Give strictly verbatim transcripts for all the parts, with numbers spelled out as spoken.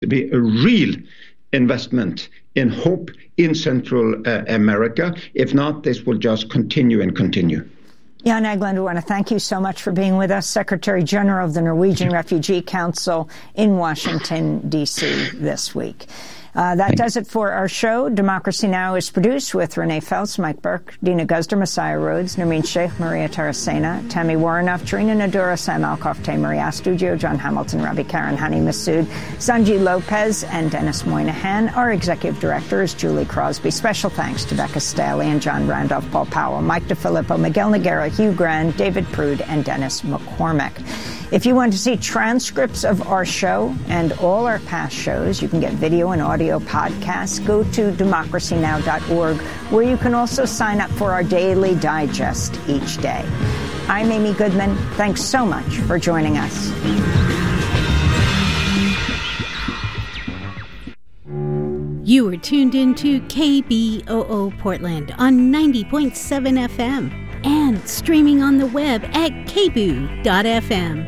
to be a real investment in hope in Central uh, America. If not, this will just continue and continue. Jan Egeland, I want to thank you so much for being with us, Secretary General of the Norwegian Refugee Council in Washington, D C this week. Uh, that does it for our show. Democracy Now! Is produced with Renee Feltz, Mike Burke, Dina Guzder, Messiah Rhodes, Nermeen Sheikh, Maria Tarasena, Tammy Warrenoff, Trina Nadura, Sam Alcoff, Tay Maria Studio, John Hamilton, Ravi Karen, Hani Masood, Sanji Lopez, and Dennis Moynihan. Our executive director is Julie Crosby. Special thanks to Becca Staley and John Randolph, Paul Powell, Mike DeFilippo, Miguel Noguera, Hugh Grand, David Prude, and Dennis McCormick. If you want to see transcripts of our show and all our past shows, you can get video and audio podcasts. Go to democracy now dot org, where you can also sign up for our daily digest each day. I'm Amy Goodman. Thanks so much for joining us. You are tuned into K B O O Portland on ninety point seven F M and streaming on the web at k b o o dot f m.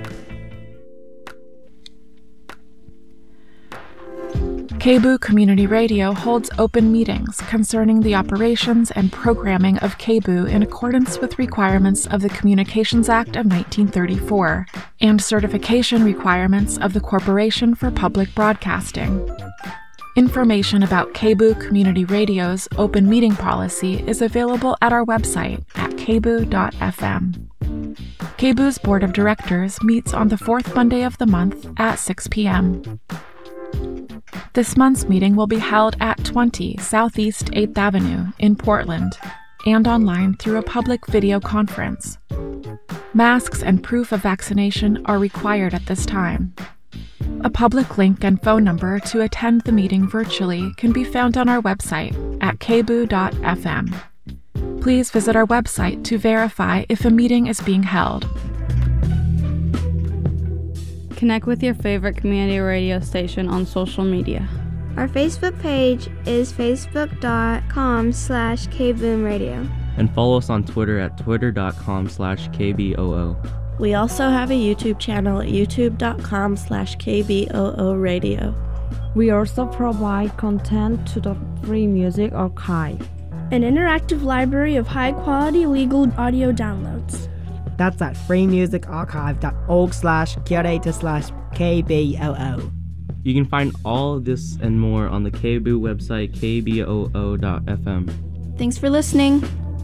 K B O O Community Radio holds open meetings concerning the operations and programming of K B O O in accordance with requirements of the Communications Act of nineteen thirty-four and certification requirements of the Corporation for Public Broadcasting. Information about K B O O Community Radio's open meeting policy is available at our website at k b o o dot f m. K B O O's Board of Directors meets on the fourth Monday of the month at six p.m. This month's meeting will be held at twenty Southeast eighth Avenue in Portland and online through a public video conference. Masks and proof of vaccination are required at this time. A public link and phone number to attend the meeting virtually can be found on our website at k b o o dot f m. Please visit our website to verify if a meeting is being held. Connect with your favorite community radio station on social media. Our Facebook page is facebook.com slash kboomradio. And follow us on Twitter at twitter.com slash kboo. We also have a YouTube channel at youtube.com slash kboo radio. We also provide content to the Free Music Archive, an interactive library of high-quality legal audio downloads. That's at freemusicarchive.org slash curator slash kboo. You can find all of this and more on the K B O O website, k b o o dot f m. Thanks for listening.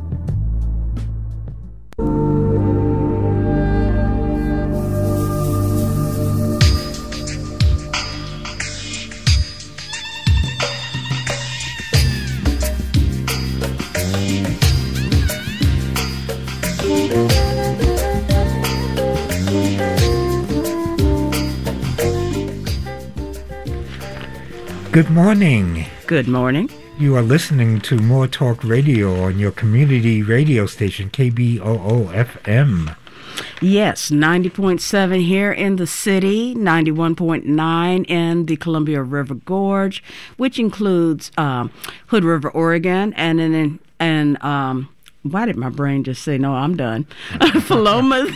Good morning. Good morning. You are listening to More Talk Radio on your community radio station, K B O O F M. Yes, ninety point seven here in the city, ninety-one point nine in the Columbia River Gorge, which includes um, Hood River, Oregon, and and and um, why did my brain just say, no, I'm done? Philomath,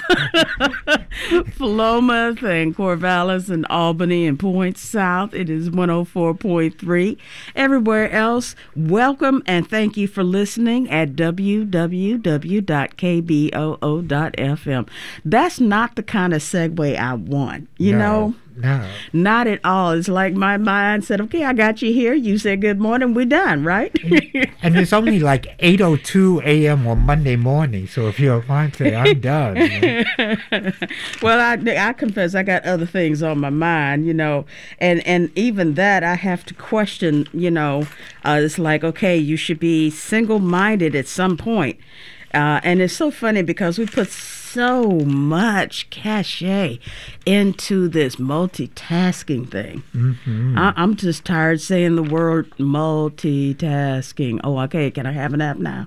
Philomath and Corvallis and Albany and Point South. It is one oh four point three. Everywhere else, welcome and thank you for listening at w w w dot k b o o dot f m. That's not the kind of segue I want, you no, know? No. Not at all. It's like my mind said, okay, I got you here. You said good morning. We're done, right? And it's only like eight oh two a.m. on Monday morning. So if you're fine today, I'm done. Well, I, I confess I got other things on my mind, you know. And, and even that I have to question, you know. Uh, it's like, okay, you should be single-minded at some point. Uh, and it's so funny because we put so much cachet into this multitasking thing. Mm-hmm. I, I'm just tired saying the word multitasking. Oh, okay. Can I have an app now?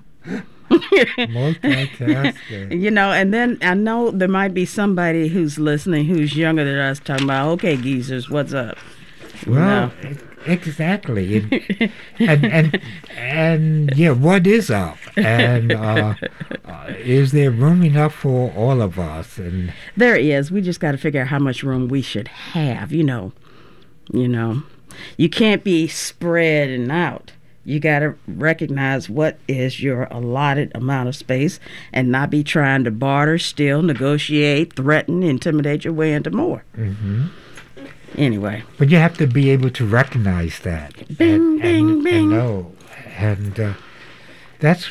Multitasking. You know, and then I know there might be somebody who's listening who's younger than us talking about, okay, geezers, what's up? Well, you know? Exactly. And, and, and, and, yeah, what is up? And uh, uh, is there room enough for all of us? And there is. We just got to figure out how much room we should have, you know. You know. You can't be spreading out. You got to recognize what is your allotted amount of space and not be trying to barter, steal, negotiate, threaten, intimidate your way into more. Mm-hmm. Anyway. But you have to be able to recognize that. Bing, and, bing, and, bing. And know. And uh, that's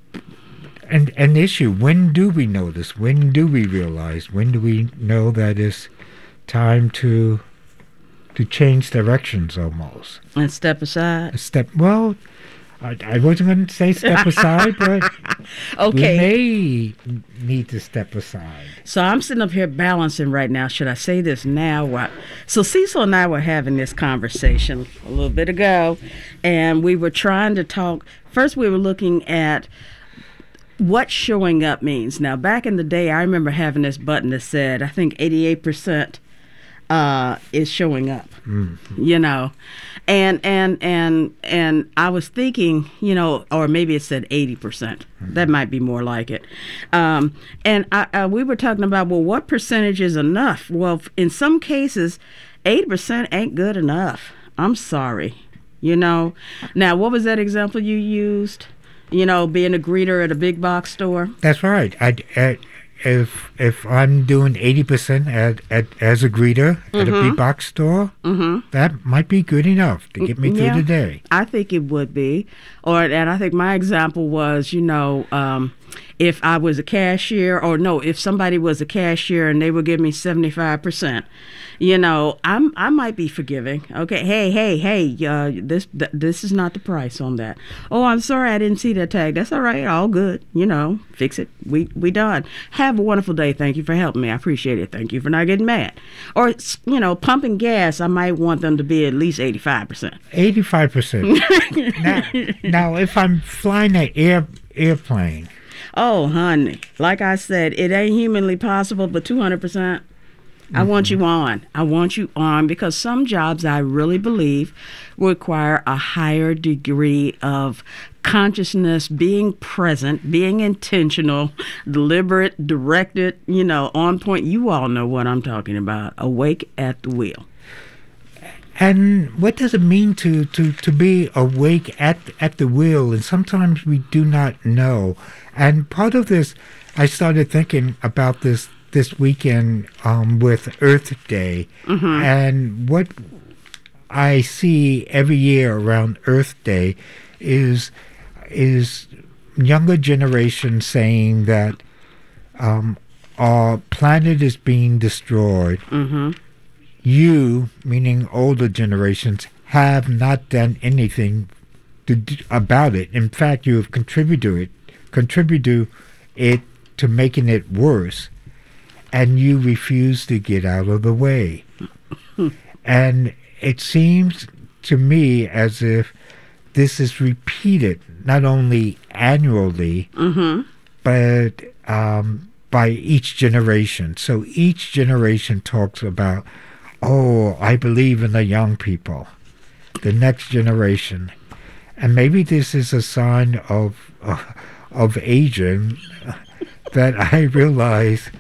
an, an issue. When do we know this? When do we realize? When do we know that it's time to... to change directions almost. And step aside? Step, well, I, I wasn't going to say step aside, but okay. we may need to step aside. So I'm sitting up here balancing right now. Should I say this now? What? So Cecil and I were having this conversation a little bit ago, and we were trying to talk. First, we were looking at what showing up means. Now, back in the day, I remember having this button that said, I think eighty-eight percent Uh, is showing up, mm-hmm. you know, and and and and I was thinking, you know, or maybe it said eighty percent. Mm-hmm. That might be more like it. Um, and I, uh, we were talking about, well, what percentage is enough? Well, in some cases, eighty percent ain't good enough. I'm sorry, you know. Now, what was that example you used? You know, being a greeter at a big box store. That's right. I. I If if I'm doing eighty percent at, at as a greeter at mm-hmm. a big box store, mm-hmm. that might be good enough to get me through yeah, the day. I think it would be. Or and I think my example was, you know, um, if I was a cashier, or no, if somebody was a cashier and they would give me seventy-five percent, you know, I'm I might be forgiving. Okay, hey, hey, hey, uh, this th- this is not the price on that. Oh, I'm sorry, I didn't see that tag. That's all right, all good. You know, fix it. We we done. Have a wonderful day. Thank you for helping me. I appreciate it. Thank you for not getting mad. Or, you know, pumping gas, I might want them to be at least eighty-five percent. eighty-five percent. now, now, if I'm flying an air airplane. Oh, honey, like I said, it ain't humanly possible, but two hundred percent. I mm-hmm. want you on. I want you on because some jobs, I really believe, require a higher degree of consciousness, being present, being intentional, deliberate, directed, you know, on point. You all know what I'm talking about. Awake at the wheel. And what does it mean to, to, to be awake at at the wheel? And sometimes we do not know. And part of this, I started thinking about this this weekend um, with Earth Day. Mm-hmm. And what I see every year around Earth Day is is younger generation saying that um, our planet is being destroyed. Mm-hmm. You, meaning older generations, have not done anything to do about it. In fact, you have contributed it, contributed it to making it worse, and you refuse to get out of the way. And it seems to me as if this is repeated not only annually, mm-hmm. but um, by each generation. So each generation talks about, oh, I believe in the young people, the next generation. And maybe this is a sign of uh, of aging that I realize.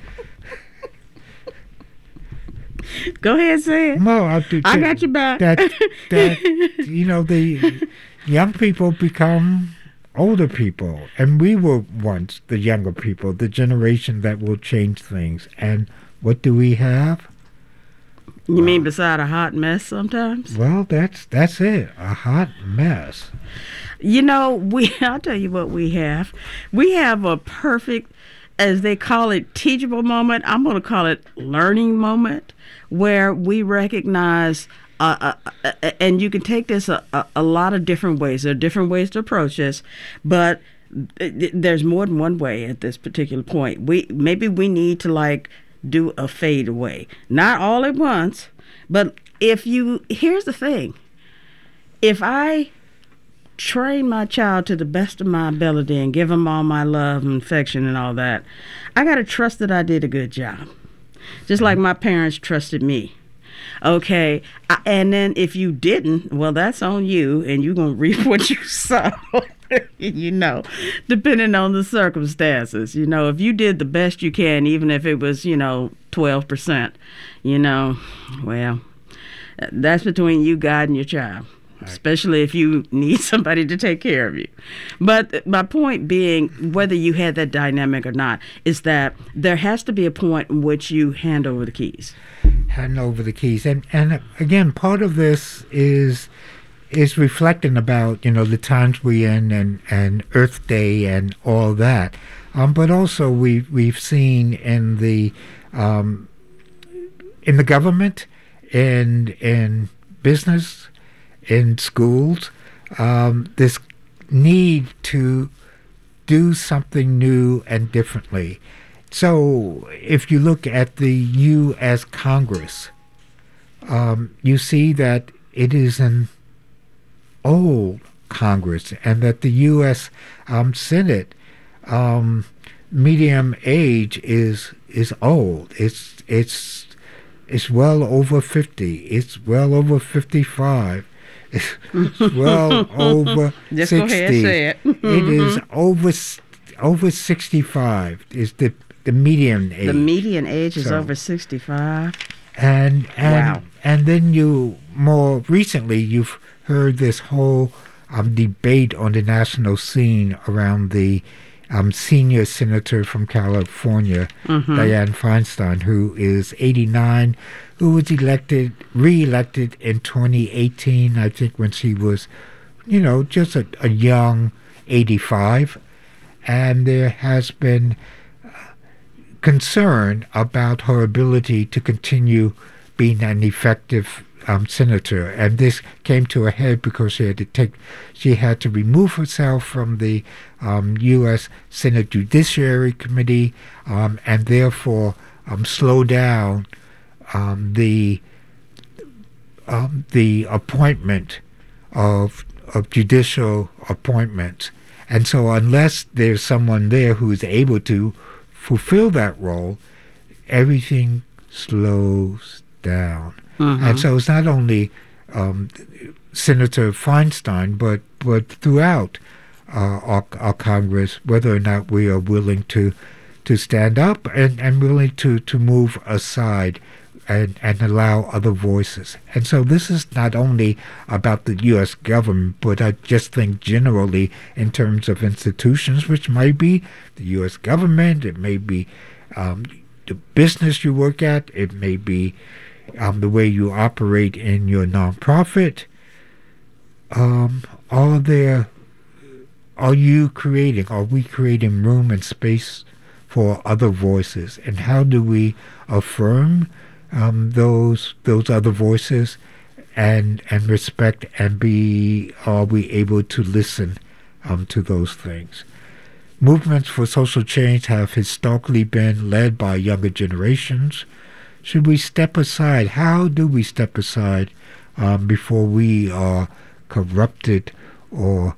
Go ahead, say it. No, I, do, I got your back. That, that, you know, the young people become older people. And we were once the younger people, the generation that will change things. And what do we have? You well, mean beside a hot mess sometimes? Well, that's that's it, a hot mess. You know, we I'll tell you what we have. We have a perfect, as they call it, teachable moment. I'm going to call it learning moment, where we recognize, uh, uh, uh, and you can take this a, a, a lot of different ways. There are different ways to approach this, but th- there's more than one way at this particular point. We maybe we need to like do a fade away, not all at once, but if you, here's the thing, if I train my child to the best of my ability and give him all my love and affection and all that, I got to trust that I did a good job, just like my parents trusted me. Okay, I, and then if you didn't, well, that's on you, and you're going to reap what you sow. You know, depending on the circumstances. You know, if you did the best you can, even if it was, you know, twelve percent, you know, well, That's between you, God, and your child. Right. Especially if you need somebody to take care of you. But my point being, whether you had that dynamic or not, is that there has to be a point in which you hand over the keys. Hand over the keys. And and again, part of this is is reflecting about, you know, the times we're in and, and Earth Day and all that. Um, but also we we've seen in the um, in the government, in in business, in schools, um, this need to do something new and differently. So if you look at the U S Congress, um, you see that it is an old Congress, and that the U S Um, Senate um, medium age is is old. It's it's it's well over fifty. It's well over fifty-five. It's well over Just sixty. Go ahead, say it. It is over over sixty-five. Is the the median age. The median age is So- over sixty-five. And and Wow. and then you more recently you've heard this whole um, debate on the national scene around the um, senior senator from California, Mhm. Dianne Feinstein, who is eighty-nine, who was elected, re-elected in twenty eighteen, I think, when she was, you know, just a, a young eighty-five. And there has been concern about her ability to continue being an effective um, senator, and this came to a head because she had to take, she had to remove herself from the um, U S Senate Judiciary Committee, um, and therefore um, slow down um, the um, the appointment of of judicial appointments. And so, unless there's someone there who is able to fulfill that role, everything slows down. Mhm. And so it's not only um, Senator Feinstein, but but throughout uh, our, our Congress, whether or not we are willing to to stand up and, and willing to, to move aside and, and allow other voices. And so this is not only about the U S government, but I just think generally in terms of institutions, which might be the U S government, it may be um, the business you work at, it may be um, the way you operate in your nonprofit. Um, are there, are you creating, are we creating room and space for other voices? And how do we affirm um, those those other voices and and respect, and be, are we able to listen um, to those things? Movements for social change have historically been led by younger generations. Should we step aside? How do we step aside um, before we are corrupted or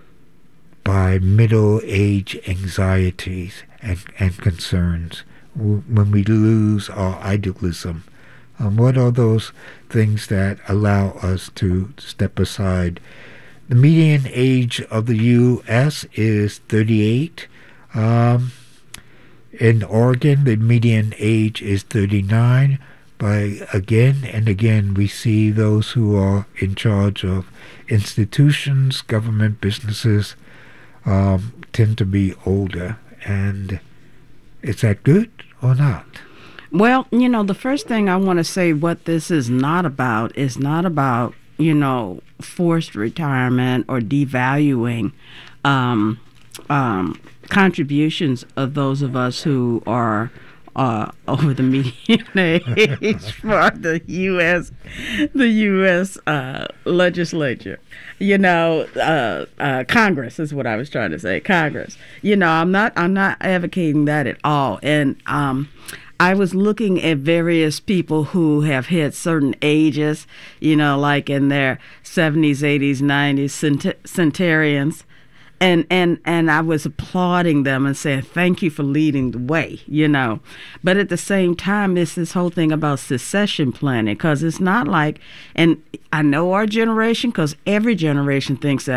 by middle-age anxieties and, and concerns, w- when we lose our idealism? Um, what are those things that allow us to step aside? The median age of the U S is thirty-eight. Um, in Oregon, the median age is thirty-nine. But again and again, we see those who are in charge of institutions, government, businesses, um, tend to be older. And is that good or not? Well, you know, the first thing I want to say, what this is not about, is not about, you know, forced retirement or devaluing um, um, contributions of those of us who are uh, over the median age for the U S the U S uh, legislature. You know, uh, uh, Congress is what I was trying to say. Congress. You know, I'm not I'm not advocating that at all. And um, I was looking at various people who have hit certain ages, you know, like in their seventies, eighties, nineties, cent- centenarians. And, and and I was applauding them and saying, thank you for leading the way, you know. But at the same time, it's this whole thing about succession planning, because it's not like, and I know our generation, because every generation thinks that,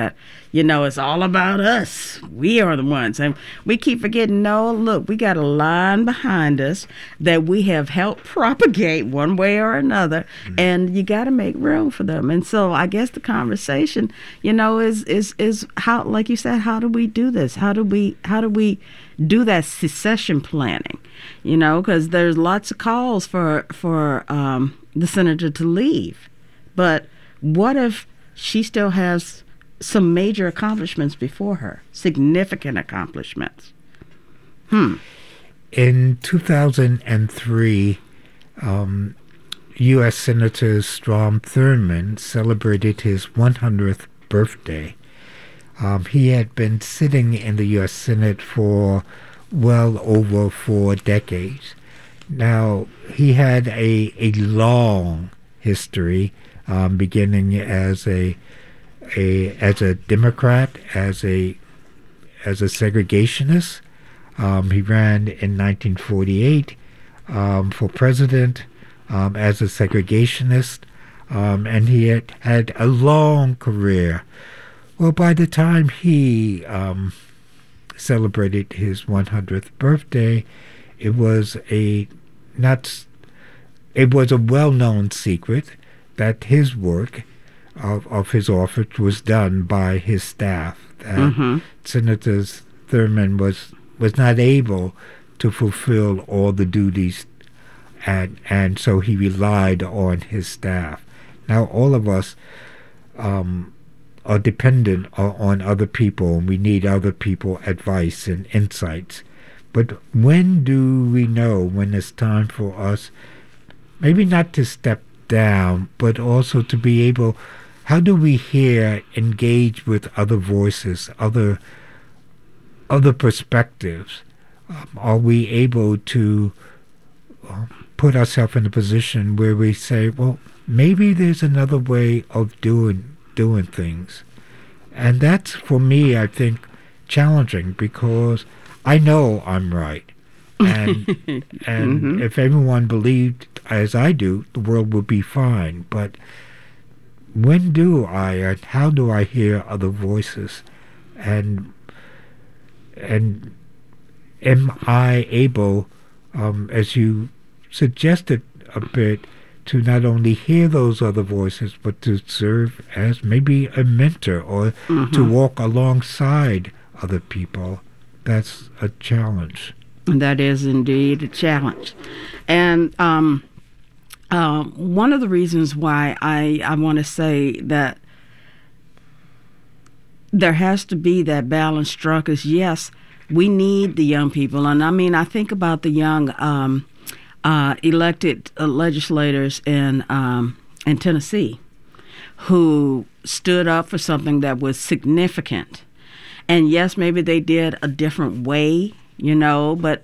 You know, it's all about us. We are the ones. And we keep forgetting, no, look, we got a line behind us that we have helped propagate one way or another, mm-hmm. and you got to make room for them. And so I guess the conversation, you know, is is is how, like you said, how do we do this? How do we how do we do that succession planning? You know, because there's lots of calls for for um, the senator to leave, but what if she still has some major accomplishments before her, significant accomplishments? Hmm. In two thousand three, um, U S Senator Strom Thurmond celebrated his one hundredth birthday. Um, he had been sitting in the U S Senate for well over four decades. Now, he had a, a long history, um, beginning as a A, as a Democrat, as a as a segregationist. Um, he ran in nineteen forty-eight um, for president um, as a segregationist, um, and he had had a long career. Well, by the time he um, celebrated his one hundredth birthday, it was a not it was a well-known secret that his work Of, of his office was done by his staff. Uh, mm-hmm. Senator Thurmond was was not able to fulfill all the duties, and and so he relied on his staff. Now all of us um, are dependent on, on other people, and we need other people's advice and insights. But when do we know when it's time for us, maybe not to step down, but also to be able, how do we hear, engage with other voices, other other perspectives? Um, are we able to uh, put ourselves in a position where we say, well, maybe there's another way of doing doing things? And that's, for me, I think, challenging, because I know I'm right. And and mm-hmm. if everyone believed as I do, the world would be fine. But when do I, and how do I hear other voices? And and am I able, um, as you suggested a bit, to not only hear those other voices, but to serve as maybe a mentor, or mm-hmm. to walk alongside other people? That's a challenge. That is indeed a challenge. And um, uh, one of the reasons why I, I want to say that there has to be that balance struck is, yes, we need the young people. And I mean, I think about the young um, uh, elected uh, legislators in, um, in Tennessee who stood up for something that was significant. And yes, maybe they did a different way, you know, but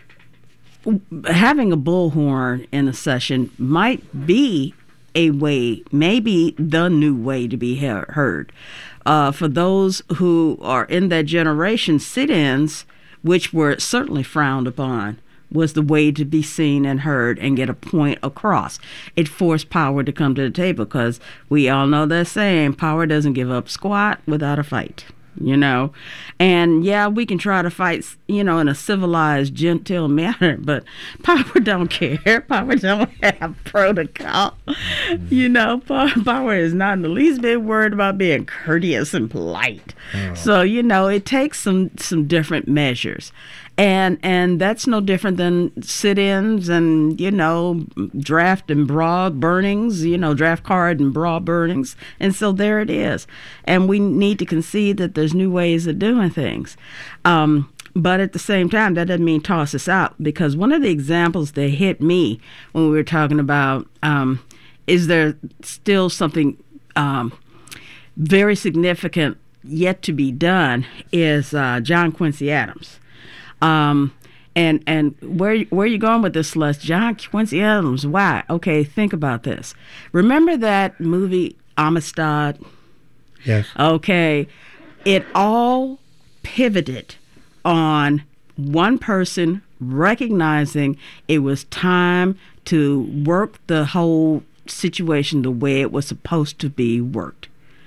having a bullhorn in a session might be a way, maybe the new way to be heard. Uh, for those who are in that generation, sit-ins, which were certainly frowned upon, was the way to be seen and heard and get a point across. It forced power to come to the table, because we all know that saying, power doesn't give up squat without a fight. You know, and yeah, we can try to fight, you know, in a civilized, genteel manner, but power don't care. Power don't have protocol. Mm-hmm. You know, power is not in the least bit worried about being courteous and polite. Oh. So, you know, it takes some some different measures. And and that's no different than sit-ins and, you know, draft and bra burnings, you know, draft card and bra burnings. And so there it is. And we need to concede that there's new ways of doing things. Um, but at the same time, that doesn't mean toss us out, because one of the examples that hit me when we were talking about, um, is there still something um, very significant yet to be done, is uh, John Quincy Adams. Um, and and where where are you going with this, Celeste? John Quincy Adams, why? Okay, think about this. Remember that movie Amistad? Yes. Okay, it all pivoted on one person recognizing it was time to work the whole situation the way it was supposed to be worked.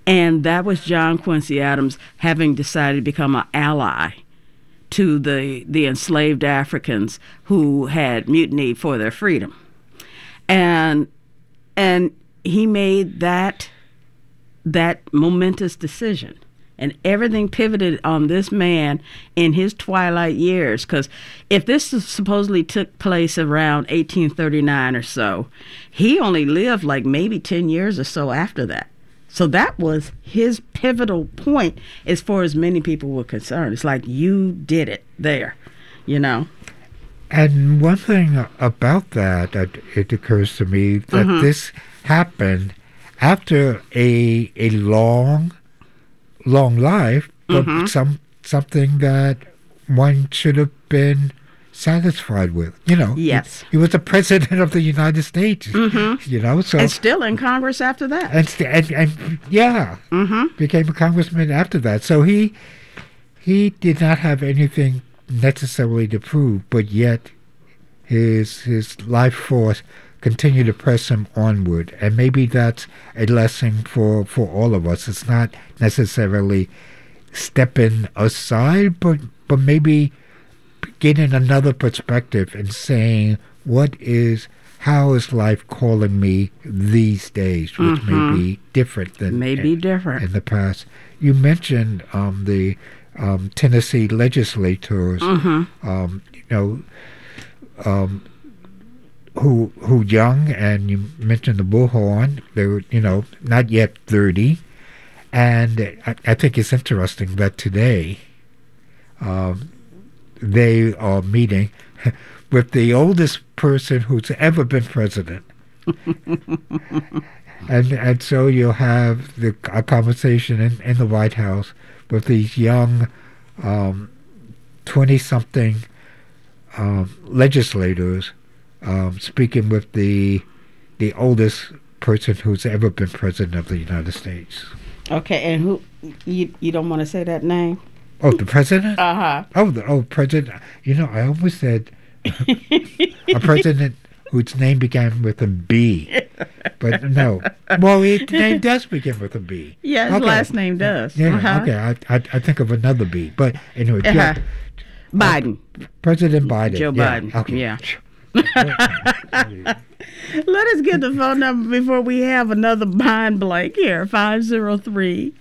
And that was John Quincy Adams having decided to become an ally to the, the enslaved Africans who had mutinied for their freedom. And and he made that that momentous decision. And everything pivoted on this man in his twilight years. Because if this supposedly took place around eighteen thirty-nine or so, he only lived like maybe ten years or so after that. So that was his pivotal point as far as many people were concerned. It's like, you did it there, you know. And one thing about that, that it occurs to me that mm-hmm. this happened after a a long, long life, but mm-hmm. some something that one should have been satisfied with. You know, yes, he, he was the president of the United States. Mm-hmm. You know, so and still in Congress after that. And st- and, and yeah, mm-hmm. became a congressman after that. So he he did not have anything necessarily to prove, but yet his his life force continued to press him onward. And maybe that's a lesson for, for all of us. It's not necessarily stepping aside, but but maybe getting another perspective and saying, what is how is life calling me these days, which mm-hmm. may be different than may be in, different in the past. You mentioned um, the um, Tennessee legislators, mm-hmm. um, you know, um, who who young, and you mentioned the Bullhorn. They were, you know, not yet thirty, and I, I think it's interesting that today um, they are meeting with the oldest person who's ever been president. and and so you'll have the, a conversation in, in the White House with these young twenty-something um, um, legislators um, speaking with the the oldest person who's ever been president of the United States. Okay, and who you you don't want to say that name? Oh, the president? Uh-huh. Oh, the oh president. You know, I almost said a president whose name began with a B. But no. Well, his name does begin with a B. Yeah, his okay. last name does. Yeah, uh-huh. okay. I, I I think of another B. But anyway, uh-huh. Joe, Biden. Uh, President Biden. Joe yeah, Biden. Okay. Yeah. Let us get the phone number before we have another mind blank here. five oh three,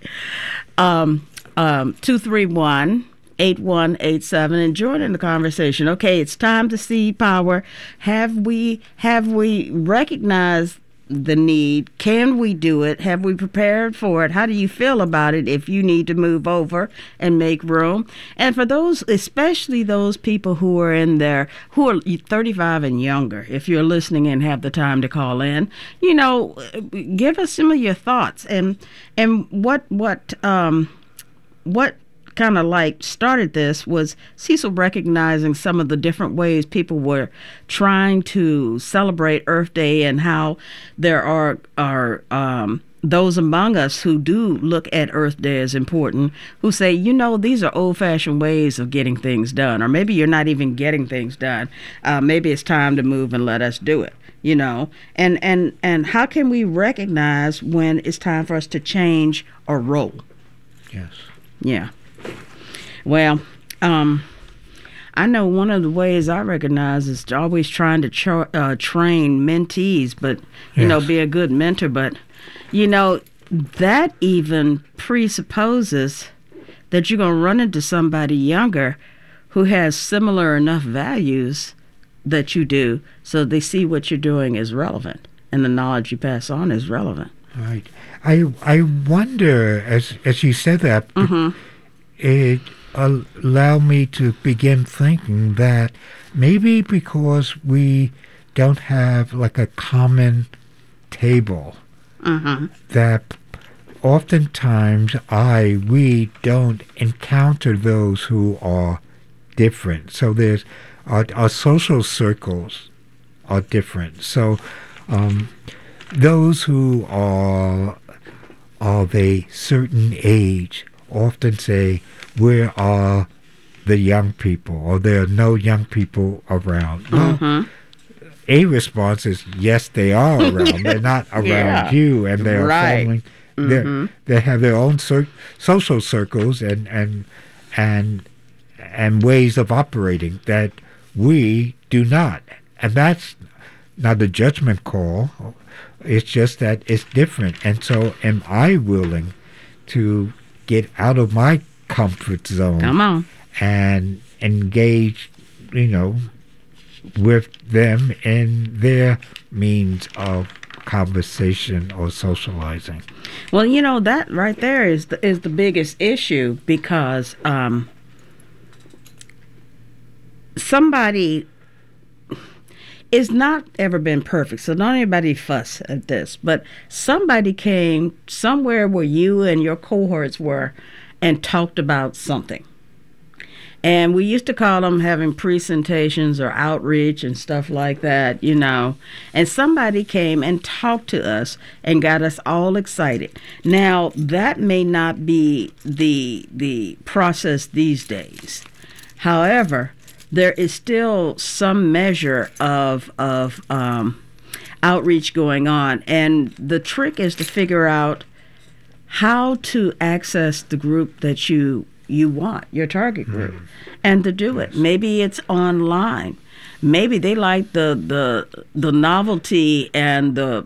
um, um, two three one, eight one eight seven and join in the conversation. Okay, it's time to seed power. Have we have we recognized the need? Can we do it? Have we prepared for it? How do you feel about it if you need to move over and make room? And for those, especially those people who are in there, who are thirty-five and younger, if you're listening and have the time to call in, you know, give us some of your thoughts and and what what um what kind of like started this was Cecil recognizing some of the different ways people were trying to celebrate Earth Day, and how there are are um, those among us who do look at Earth Day as important, who say, you know, these are old-fashioned ways of getting things done, or maybe you're not even getting things done. Uh, maybe it's time to move and let us do it. You know, and and and how can we recognize when it's time for us to change or roll? Yes. Yeah. Well, um, I know one of the ways I recognize is always trying to tra- uh, train mentees, but, you yes. know, be a good mentor. But, you know, that even presupposes that you're going to run into somebody younger who has similar enough values that you do, so they see what you're doing is relevant and the knowledge you pass on is relevant. Right. I I wonder, as as you said that, mm-hmm. it allowed me to begin thinking that maybe because we don't have like a common table, mm-hmm. that oftentimes I, we don't encounter those who are different. So there's our, our social circles are different. So um, those who are of a certain age often say, where are the young people? Or there are no young people around. Mm-hmm. Well, a response is, yes, they are around. They're not around yeah. you, and they are right. following Mm-hmm. They have their own cir- social circles and and and and ways of operating that we do not, and that's not a judgment call. It's just that it's different. And so, am I willing to get out of my comfort zone? Come on. And engage, you know, with them in their means of conversation or socializing. Well, you know, that right there is the, is the biggest issue, because um, somebody is not ever been perfect, so don't anybody fuss at this, but somebody came somewhere where you and your cohorts were and talked about something. And we used to call them having presentations or outreach and stuff like that, you know. And somebody came and talked to us and got us all excited. Now, that may not be the the process these days. However, there is still some measure of of um, outreach going on. And the trick is to figure out how to access the group that you you want, your target group, mm. and to do it. Maybe it's online. Maybe they like the the the novelty and the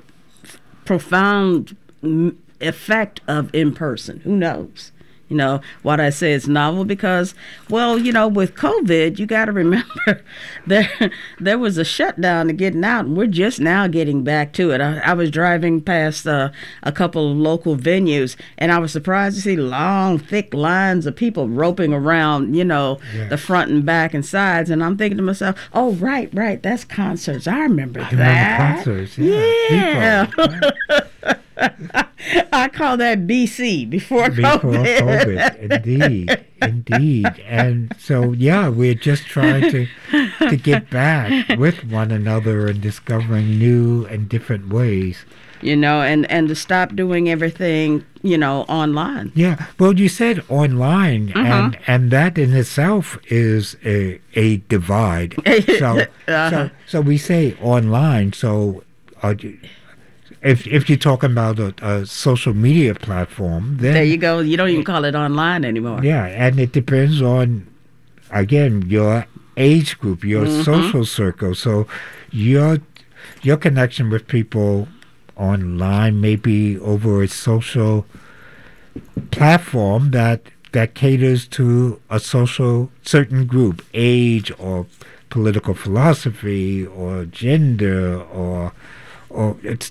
profound effect of in person. Who knows? You know, what I say is novel because, well, you know, with COVID, you got to remember there there was a shutdown to getting out, and we're just now getting back to it. I, I was driving past uh, a couple of local venues, and I was surprised to see long, thick lines of people roping around, you know, yeah. the front and back and sides. And I'm thinking to myself, oh, right, right, that's concerts. I remember I that. Remember concerts, yeah. Yeah. I call that B C, before, before COVID. COVID. Indeed, indeed. And so, yeah, we're just trying to to get back with one another and discovering new and different ways. You know, and, and to stop doing everything, you know, online. Yeah. Well, you said online, uh-huh. and and that in itself is a a divide. So uh-huh. so so we say online. So. Uh, If if you're talking about a, a social media platform, then there you go. You don't even call it online anymore. Yeah, and it depends on, again, your age group, your mm-hmm. social circle. So your your connection with people online may be over a social platform that that caters to a social certain group, age or political philosophy or gender or. Or its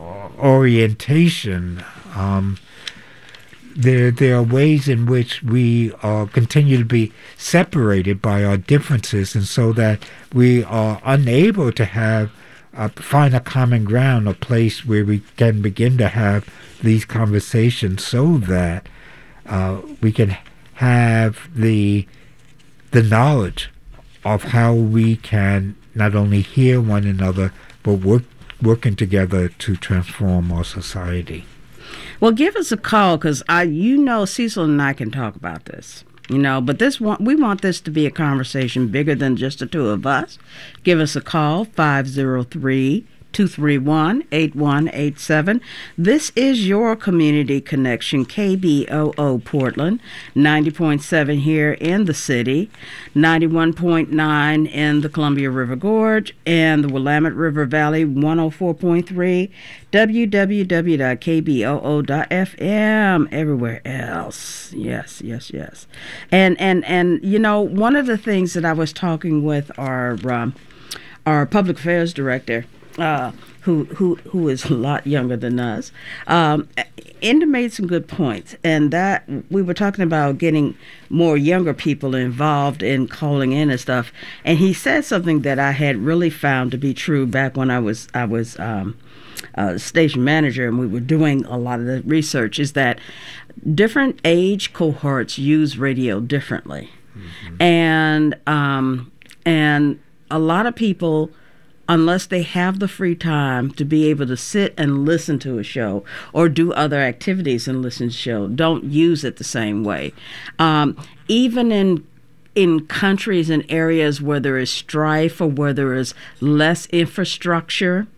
orientation. Um, there, there are ways in which we uh, continue to be separated by our differences, and so that we are unable to have uh, find a common ground, a place where we can begin to have these conversations, so that uh, we can have the the knowledge of how we can not only hear one another but work. working together to transform our society. Well, give us a call, because I, you know, Cecil and I can talk about this, you know, but this one, we want this to be a conversation bigger than just the two of us. Give us a call, five oh three, two three one, eight one eight seven. This is your community connection, K B O O Portland, ninety point seven here in the city, ninety-one point nine in the Columbia River Gorge, and the Willamette River Valley, one oh four point three, w w w dot k b o o dot f m, everywhere else. Yes, yes, yes. And, and, and you know, one of the things that I was talking with our, um, our public affairs director, Uh, who who who is a lot younger than us, um, Enda made some good points, and that we were talking about getting more younger people involved in calling in and stuff. And he said something that I had really found to be true back when I was I was um, uh, station manager, and we were doing a lot of the research. Is that different age cohorts use radio differently, mm-hmm. and um, and a lot of people, unless they have the free time to be able to sit and listen to a show or do other activities and listen to a show, don't use it the same way. Um, even in in countries and areas where there is strife or where there is less infrastructure,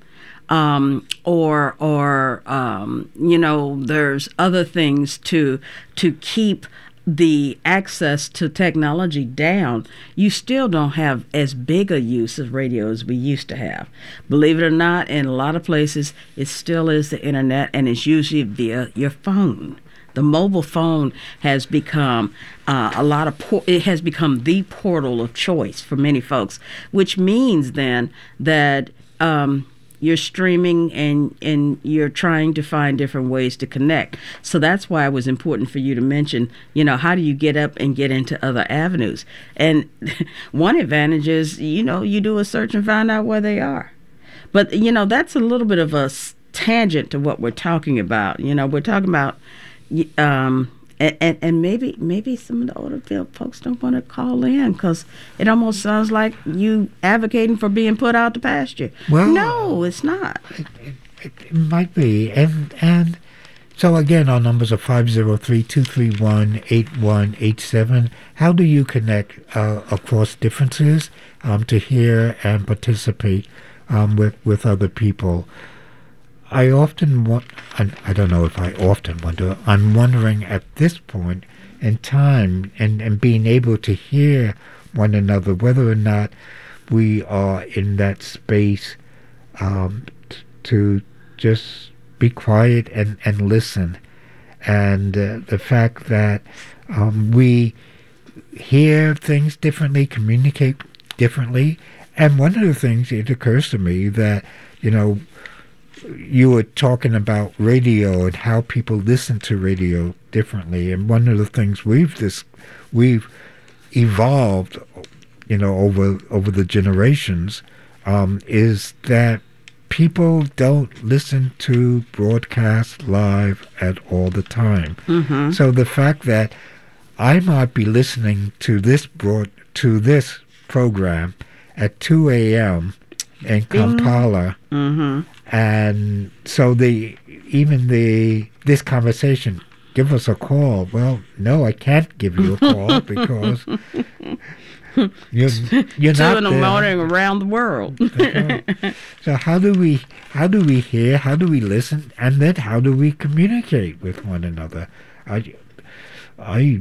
um, or or um, you know, there's other things to to keep the access to technology down, you still don't have as big a use of radio as we used to have. Believe it or not, in a lot of places, it still is the internet, and it's usually via your phone. The mobile phone has become uh, a lot of por- it has become the portal of choice for many folks, which means then that um, you're streaming and and you're trying to find different ways to connect. So that's why it was important for you to mention, you know, how do you get up and get into other avenues? And one advantage is, you know, you do a search and find out where they are. But, you know, that's a little bit of a tangent to what we're talking about. You know, we're talking about um And, and and maybe maybe some of the older folks don't want to call in because it almost sounds like you advocating for being put out to pasture. Well, no, it's not. It, it, it might be. And and so, again, our numbers are five oh three, two three one, eight one eight seven. How do you connect uh, across differences um, to hear and participate um, with, with other people? I often want, I don't know if I often wonder, I'm wondering at this point in time and, and being able to hear one another, whether or not we are in that space um, t- to just be quiet and, and listen. And uh, the fact that um, we hear things differently, communicate differently. And one of the things, it occurs to me that, you know, you were talking about radio and how people listen to radio differently, and one of the things we've this we've evolved, you know, over over the generations, um, is that people don't listen to broadcasts live at all the time. Mm-hmm. So the fact that I might be listening to this broad to this program at two a.m. in Kampala. Mm-hmm. And so the even the this conversation, give us a call. Well, no, I can't give you a call because you're you're Two not in the there. morning around the world. So how do we how do we hear? How do we listen? And then how do we communicate with one another? I I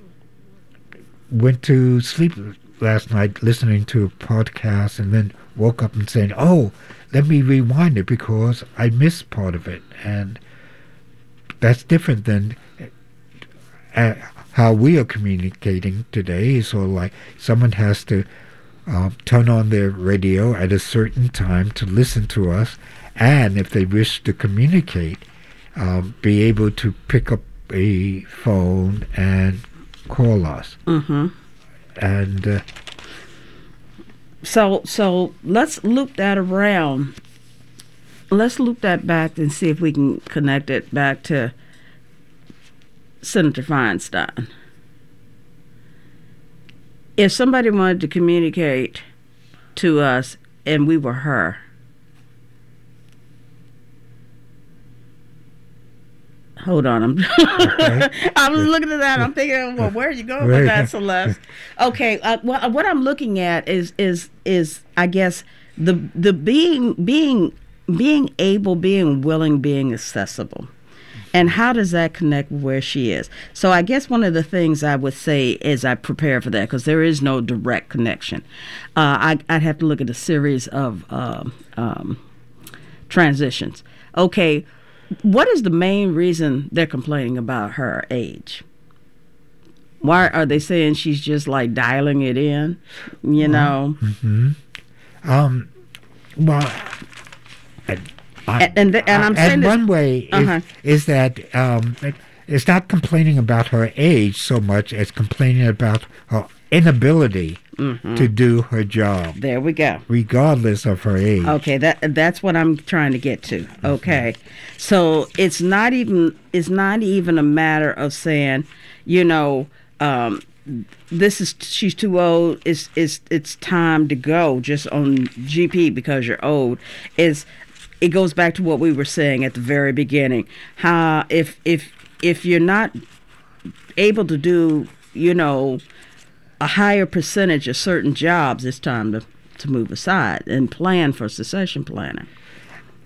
went to sleep last night listening to a podcast and then woke up and saying, oh, let me rewind it because I missed part of it. And that's different than uh, how we are communicating today. So like someone has to uh, turn on their radio at a certain time to listen to us, and if they wish to communicate, um, be able to pick up a phone and call us. Mm-hmm. And uh, so so let's loop that around. Let's loop that back and see if we can connect it back to Senator Feinstein. If somebody wanted to communicate to us and we were her, hold on, I'm okay. I'm looking at that. I'm thinking, well, where are you going with that, Celeste? Okay, uh, well, what I'm looking at is is is I guess the the being being being able, being willing, being accessible, and how does that connect with where she is? So I guess one of the things I would say as I prepare for that, because there is no direct connection, uh, I, I'd have to look at a series of um, um, transitions. Okay. What is the main reason they're complaining about her age? Why are they saying she's just like dialing it in? You know. Mm-hmm. Um. Well, I, I, and and, and I'm I, saying and this, one way uh-huh. is, is that um, it's not complaining about her age so much as complaining about her inability mm-hmm. to do her job. There we go. Regardless of her age. Okay, that that's what I'm trying to get to. Okay, mm-hmm. So it's not even it's not even a matter of saying, you know, um, this is she's too old. It's it's it's time to go. Just on G P because you're old. Is it goes back to what we were saying at the very beginning. How if if if you're not able to do, you know, a higher percentage of certain jobs, it's time to, to move aside and plan for succession planning.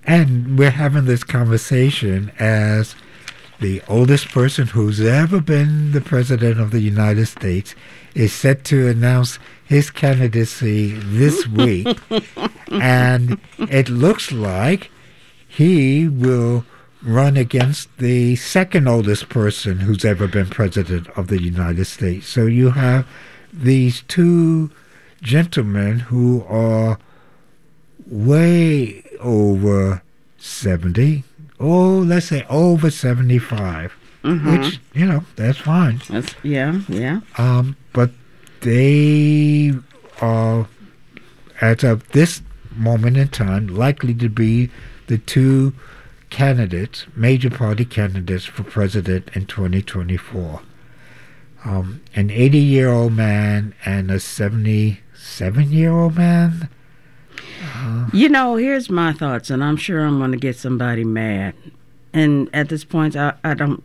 and we're having this conversation as the oldest person who's ever been the president of the United States is set to announce his candidacy this week. And it looks like he will run against the second oldest person who's ever been president of the United States. So you have these two gentlemen who are way over seventy. Oh, let's say over seventy-five, mm-hmm. which, you know, that's fine. That's, yeah, yeah. Um, but they are, as of this moment in time, likely to be the two candidates, major party candidates for president in twenty twenty-four. Um, an eighty-year-old man and a seventy-seven-year-old man. Uh, you know, here's my thoughts, and I'm sure I'm going to get somebody mad. And at this point, I, I don't,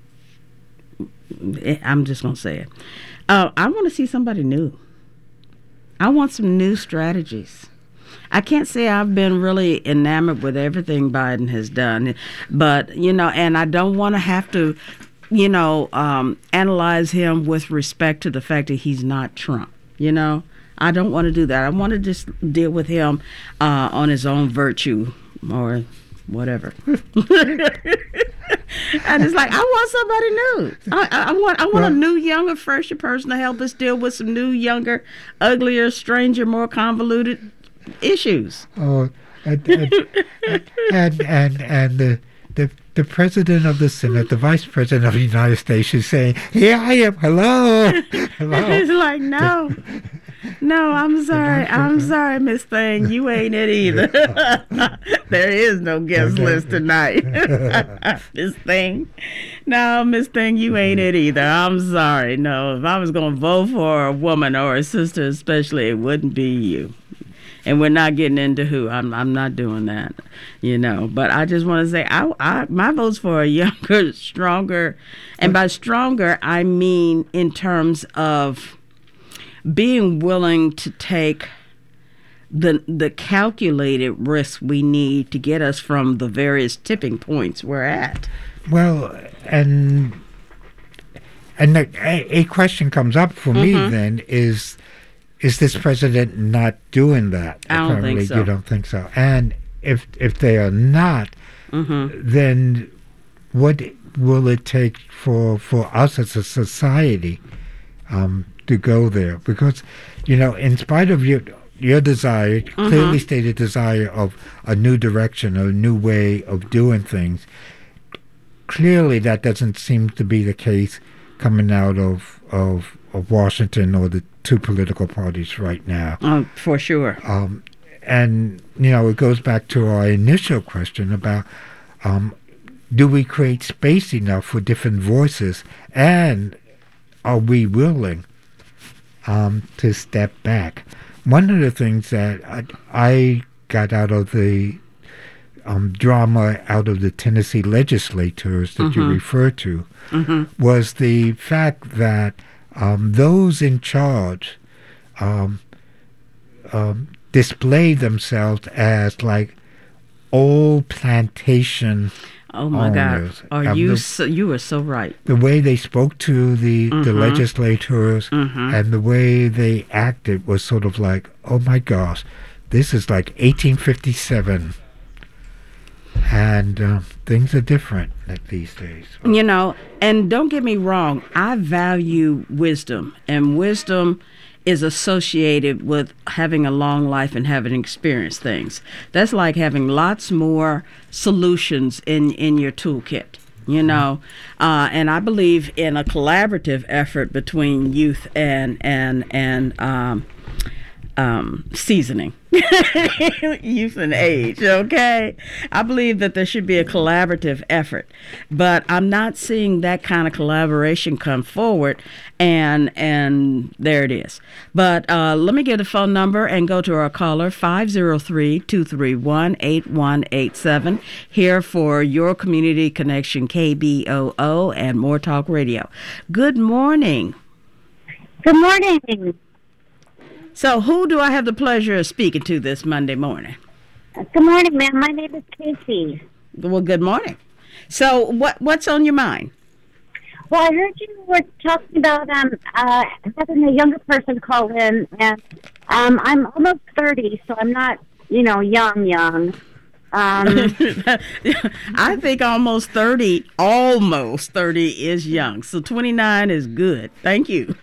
I'm just going to say it. Uh, I want to see somebody new. I want some new strategies. I can't say I've been really enamored with everything Biden has done, but, you know, and I don't want to have to, you know, um, analyze him with respect to the fact that he's not Trump, you know. I don't want to do that. I want to just deal with him uh, on his own virtue or whatever. And it's like, I want somebody new. I, I want I want well, a new, younger, fresher person to help us deal with some new, younger, uglier, stranger, more convoluted issues. Oh, and and and, and, and the, the the president of the Senate, the vice president of the United States, is saying, "Here I am. Hello, hello." It's like, no. No, I'm sorry. I'm sorry, Miss Thing. You ain't it either. There is no guest list tonight. Miss Thing. No, Miss Thing, you ain't it either. I'm sorry. No, if I was going to vote for a woman or a sister especially, it wouldn't be you. And we're not getting into who. I'm I'm not doing that, you know. But I just want to say, I, I my vote's for a younger, stronger. And by stronger, I mean in terms of being willing to take the the calculated risks we need to get us from the various tipping points we're at. Well, and and the, a, a question comes up for mm-hmm. me then is is this president not doing that? I don't Apparently think so. You don't think so. And if if they are not, mm-hmm. then what will it take for for us as a society um, to go there? Because, you know, in spite of your your desire, mm-hmm. clearly stated desire of a new direction, a new way of doing things, clearly that doesn't seem to be the case coming out of of, of Washington or the two political parties right now. Oh, for sure. Um, and, you know, it goes back to our initial question about um, do we create space enough for different voices, and are we willing um, to step back? One of the things that I, I got out of the um, drama out of the Tennessee legislators that mm-hmm. you referred to mm-hmm. was the fact that um, those in charge um, um, display themselves as like old plantation Oh my owners. God! Are um, you the, so, you are so right. The way they spoke to the, mm-hmm. the legislators mm-hmm. and the way they acted was sort of like, oh my gosh, this is like eighteen fifty-seven, and uh, things are different these days. You know, and don't get me wrong, I value wisdom, and wisdom is associated with having a long life and having experienced things. That's like having lots more solutions in, in your toolkit, you know. Uh, and I believe in a collaborative effort between youth and and and um, um, seasoning, youth and age. Okay, I believe that there should be a collaborative effort, but I'm not seeing that kind of collaboration come forward. And and there it is. But uh, let me get a phone number and go to our caller, five oh three, two three one, eight one eight seven, here for your Community Connection K B O O and More Talk Radio. Good morning. Good morning. So who do I have the pleasure of speaking to this Monday morning? Good morning, ma'am. My name is Casey. Well, good morning. So, what what's on your mind? Well, I heard you were talking about um, uh, having a younger person call in, and um, I'm almost thirty, so I'm not, you know, young, young. Um, I think almost thirty, almost thirty is young. So twenty-nine is good. Thank you.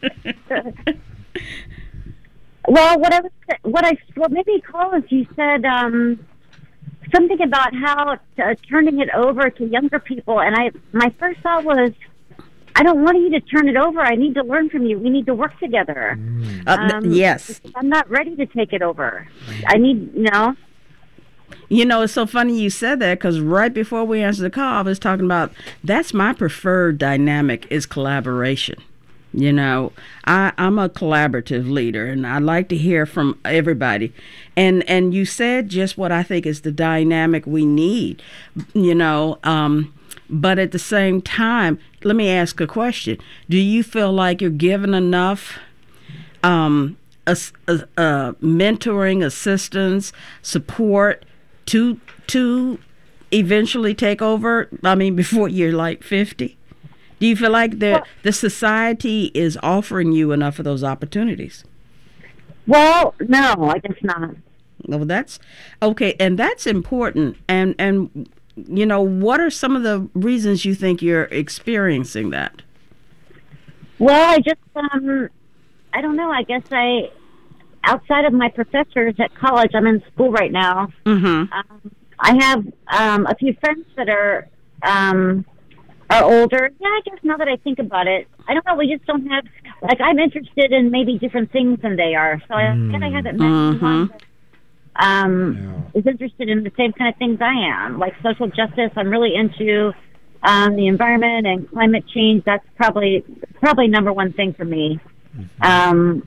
Well, what I was, what I, what made me call is you said um, something about how uh, turning it over to younger people, and I, my first thought was, I don't want you to turn it over. I need to learn from you. We need to work together. Mm. Uh, um, yes. I'm not ready to take it over. I need, you know. You know, it's so funny you said that, because right before we answered the call, I was talking about that's my preferred dynamic is collaboration. You know, I, I'm a collaborative leader, and I like to hear from everybody. And and you said just what I think is the dynamic we need, you know. Um, but at the same time, let me ask a question. Do you feel like you're given enough um, a, a, a mentoring, assistance, support to to eventually take over? I mean, before you're like fifty? Do you feel like the well, the society is offering you enough of those opportunities? Well, no, I guess not. Well, that's okay, and that's important. And and you know, what are some of the reasons you think you're experiencing that? Well, I just um, I don't know. I guess I, outside of my professors at college, I'm in school right now. Mm-hmm. Um, I have um, a few friends that are. Um, are older. Yeah, I guess now that I think about it, I don't know, we just don't have, like, I'm interested in maybe different things than they are. So I guess I haven't met mm-hmm. anyone that um, yeah. is interested in the same kind of things I am, like social justice. I'm really into um, the environment and climate change. That's probably probably number one thing for me. Mm-hmm. Um,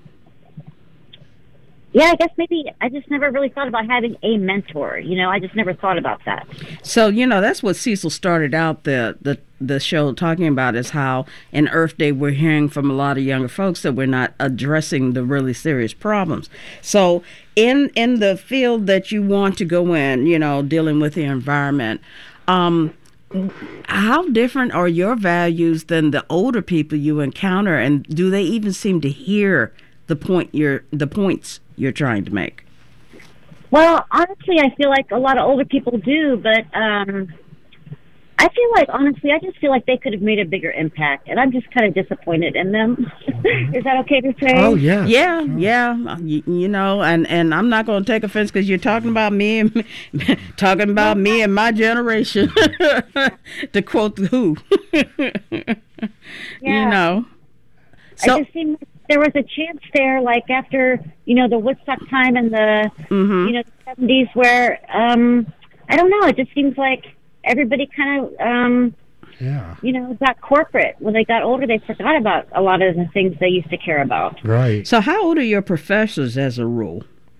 yeah, I guess maybe I just never really thought about having a mentor. You know, I just never thought about that. So, you know, that's what Cecil started out the, the, the show talking about, is how in Earth Day we're hearing from a lot of younger folks that we're not addressing the really serious problems. So in in the field that you want to go in, you know, dealing with the environment, um, how different are your values than the older people you encounter, and do they even seem to hear the point you're the points you're trying to make? Well, honestly, I feel like a lot of older people do, but um, I feel like, honestly, I just feel like they could have made a bigger impact, and I'm just kind of disappointed in them. Is that okay to say? Oh, yeah. Yeah, yeah. You, you know, and, and I'm not going to take offense because you're talking about me and talking about me and my generation, to quote the Who. Yeah. You know. So, I just seem like there was a chance there, like after, you know, the Woodstock time in the, mm-hmm. you know, the seventies, where, um, I don't know, it just seems like everybody kind of, um, yeah. you know, got corporate. When they got older, they forgot about a lot of the things they used to care about. Right. So how old are your professors as a rule?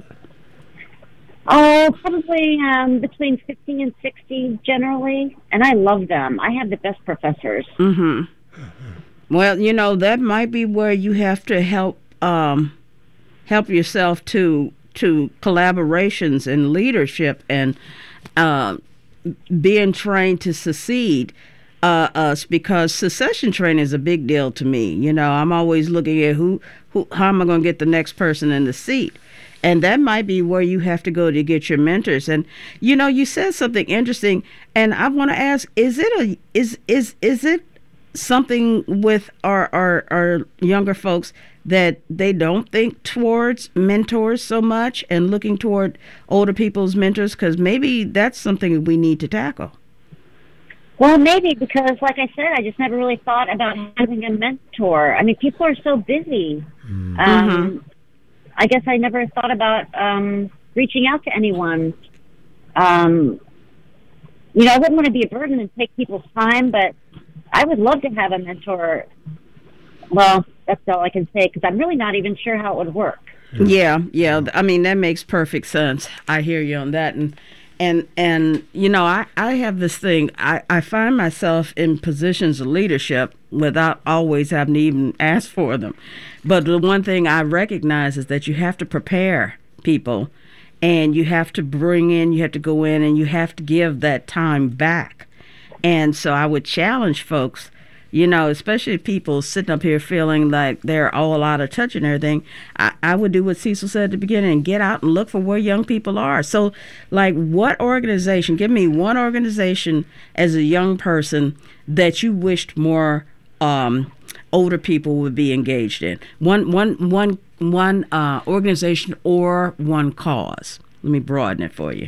Oh, probably um, between fifty and sixty generally, and I love them. I have the best professors. Mm-hmm. Well, you know, that might be where you have to help um, help yourself to to collaborations and leadership and uh, being trained to succeed uh, us, because succession training is a big deal to me. You know, I'm always looking at who, who how am I going to get the next person in the seat? And that might be where you have to go to get your mentors. And, you know, you said something interesting, and I want to ask, is it a is is is it something with our, our our younger folks that they don't think towards mentors so much and looking toward older people's mentors? Because maybe that's something we need to tackle. Well, maybe, because like I said, I just never really thought about having a mentor. I mean, people are so busy. Mm-hmm. Um, I guess I never thought about um, reaching out to anyone. Um, you know, I wouldn't want to be a burden and take people's time, but I would love to have a mentor. Well, that's all I can say, because I'm really not even sure how it would work. Yeah, yeah. I mean, that makes perfect sense. I hear you on that. And, and, and you know, I, I have this thing. I, I find myself in positions of leadership without always having to even ask for them. But the one thing I recognize is that you have to prepare people and you have to bring in, you have to go in, and you have to give that time back. And so I would challenge folks, you know, especially people sitting up here feeling like they're all out of touch and everything. I, I would do what Cecil said at the beginning and get out and look for where young people are. So, like, what organization, give me one organization as a young person that you wished more um, older people would be engaged in. One, one, one, one uh, organization or one cause. Let me broaden it for you.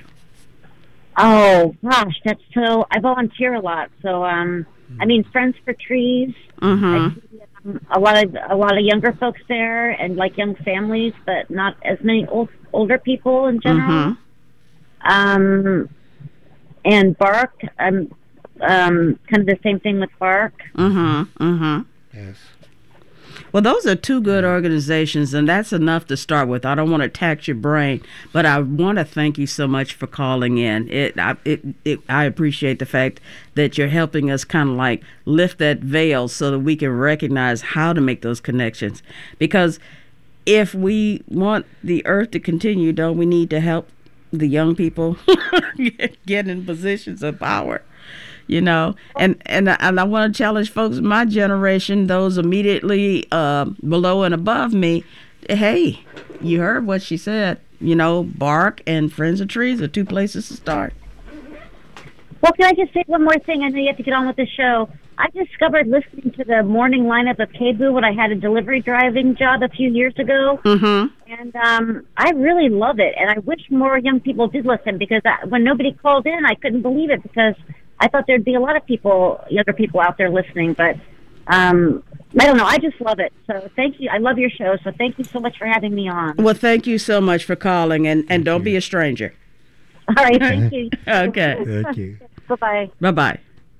Oh, gosh, that's so, I volunteer a lot. So, um, I mean, Friends for Trees. Mm-hmm. I see, um, a lot of a lot of younger folks there, and like young families, but not as many old older people in general. Mm-hmm. Um, and Bark, um, um, kind of the same thing with Bark. Mm-hmm. Mm-hmm. Yes. Well, those are two good organizations, and that's enough to start with. I don't want to tax your brain, but I want to thank you so much for calling in. It, I, it, it, I appreciate the fact that you're helping us kind of like lift that veil so that we can recognize how to make those connections. Because if we want the earth to continue, don't we need to help the young people get in positions of power? You know, and and and I want to challenge folks in my generation, those immediately uh, below and above me. Hey, you heard what she said. You know, Bark and Friends of Trees are two places to start. Well, can I just say one more thing? I know you have to get on with the show. I discovered listening to the morning lineup of K B O O when I had a delivery driving job a few years ago. Mm-hmm. And um, I really love it. And I wish more young people did listen, because I, when nobody called in, I couldn't believe it, because I thought there'd be a lot of people, younger people out there listening, but um, I don't know. I just love it. So thank you. I love your show. So thank you so much for having me on. Well, thank you so much for calling, and, and don't be a stranger. All right. Thank you. Okay. Thank you. Bye-bye. Bye-bye.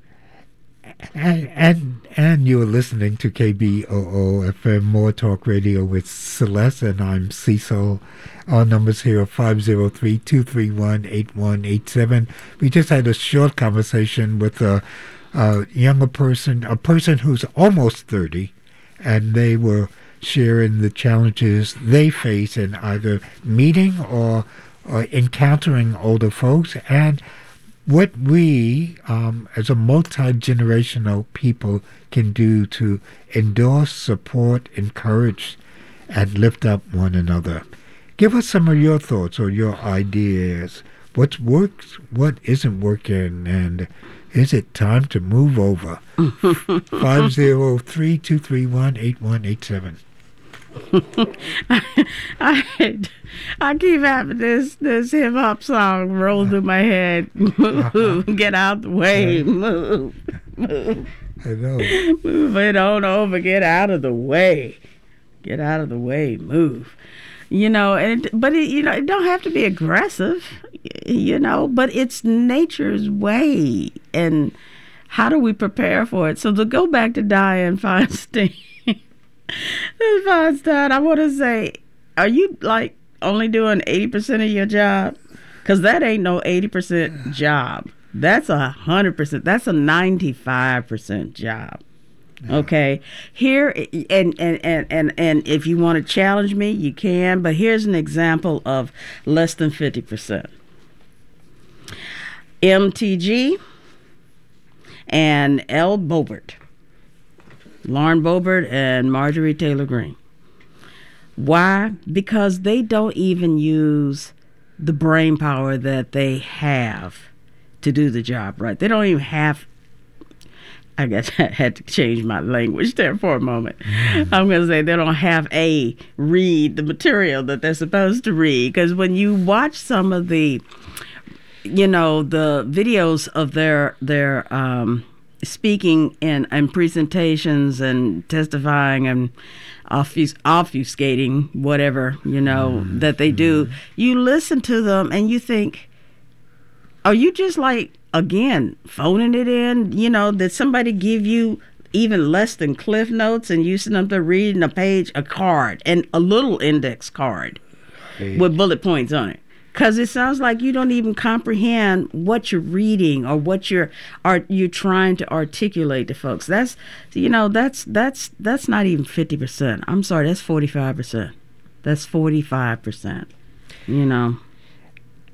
And, and and you're listening to K B O O F M More Talk Radio with Celeste, and I'm Cecil. Our numbers here are five zero three, two three one, eight one eight seven. We just had a short conversation with a, a younger person, a person who's almost thirty, and they were sharing the challenges they face in either meeting or, or encountering older folks, and what we, um, as a multi-generational people, can do to endorse, support, encourage, and lift up one another. Give us some of your thoughts or your ideas. What works, what isn't working, and is it time to move over? five zero three, two three one, eight one eight seven. I, I I keep having this this hip hop song roll through my head. Move, get out the way, move, move. I know. Move it on over, get out of the way, get out of the way, move. You know, and but it, you know, it don't have to be aggressive, you know, but it's nature's way, and how do we prepare for it? So to go back to Dianne Feinstein. Feinstein, I want to say, are you like only doing eighty percent of your job? Because that ain't no eighty percent job. That's a one hundred percent. That's a ninety-five percent job. Okay. Here, and, and, and, and, and if you want to challenge me, you can. But here's an example of less than fifty percent. M T G and L. Boebert. Lauren Boebert and Marjorie Taylor Greene. Why? Because they don't even use the brain power that they have to do the job right. They don't even have, I guess I had to change my language there for a moment. Mm. I'm going to say they don't have a read the material that they're supposed to read. Because when you watch some of the, you know, the videos of their, their, um, speaking in, in presentations and testifying and offus- obfuscating whatever, you know, mm. that they do, you listen to them and you think, are you just like, again, phoning it in? You know, did somebody give you even less than Cliff Notes and you send them to reading a page, a card, and a little index card hey. with bullet points on it? Because it sounds like you don't even comprehend what you're reading or what you're are you're trying to articulate to folks. That's, you know, that's that's that's not even fifty percent. I'm sorry, that's forty-five percent. That's forty-five percent. You know.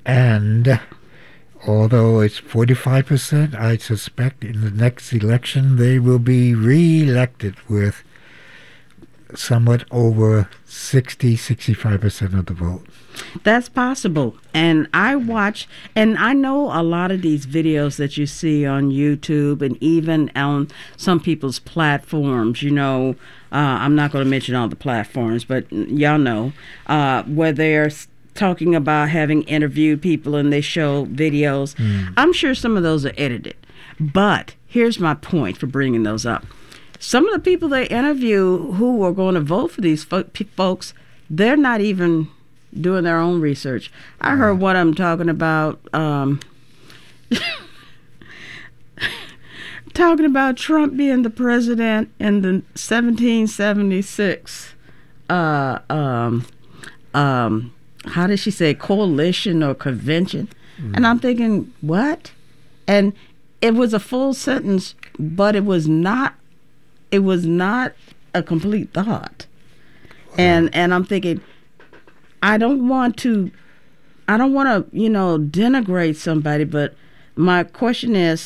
And although it's forty-five percent, I suspect in the next election they will be re-elected with somewhat over sixty, sixty-five percent of the vote. That's possible. And I watch, and I know a lot of these videos that you see on YouTube and even on some people's platforms, you know, uh, I'm not going to mention all the platforms, but y'all know, uh, where they're talking about having interviewed people and they show videos. Mm. I'm sure some of those are edited. But here's my point for bringing those up. Some of the people they interview who are going to vote for these fo- folks, they're not even doing their own research. I heard what I'm talking about, um, talking about Trump being the president in the seventeen seventy-six, uh, um, um, how did she say, coalition or convention? Mm. And I'm thinking, what? And it was a full sentence, but it was not, it was not a complete thought. Wow. And and I'm thinking, I don't want to, I don't want to, you know, denigrate somebody, but my question is,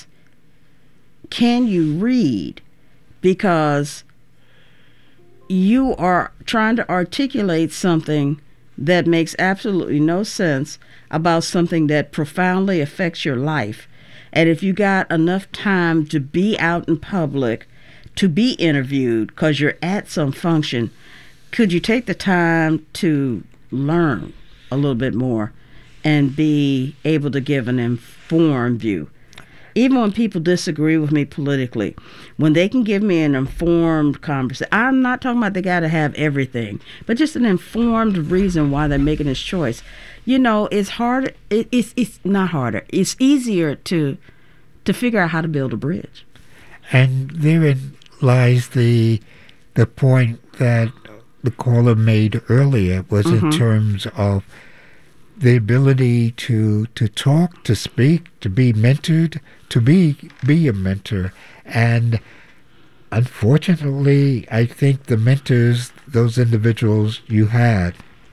can you read? Because you are trying to articulate something that makes absolutely no sense about something that profoundly affects your life. And if you got enough time to be out in public, to be interviewed because you're at some function, could you take the time to learn a little bit more and be able to give an informed view? Even when people disagree with me politically, when they can give me an informed conversation, I'm not talking about they got to have everything, but just an informed reason why they're making this choice. You know, it's harder. It, it's it's not harder. It's easier to to figure out how to build a bridge. And therein lies the the point that the caller made earlier, was mm-hmm. in terms of the ability to to talk, to speak, to be mentored, to be be a mentor. And unfortunately, I think the mentors, those individuals you had,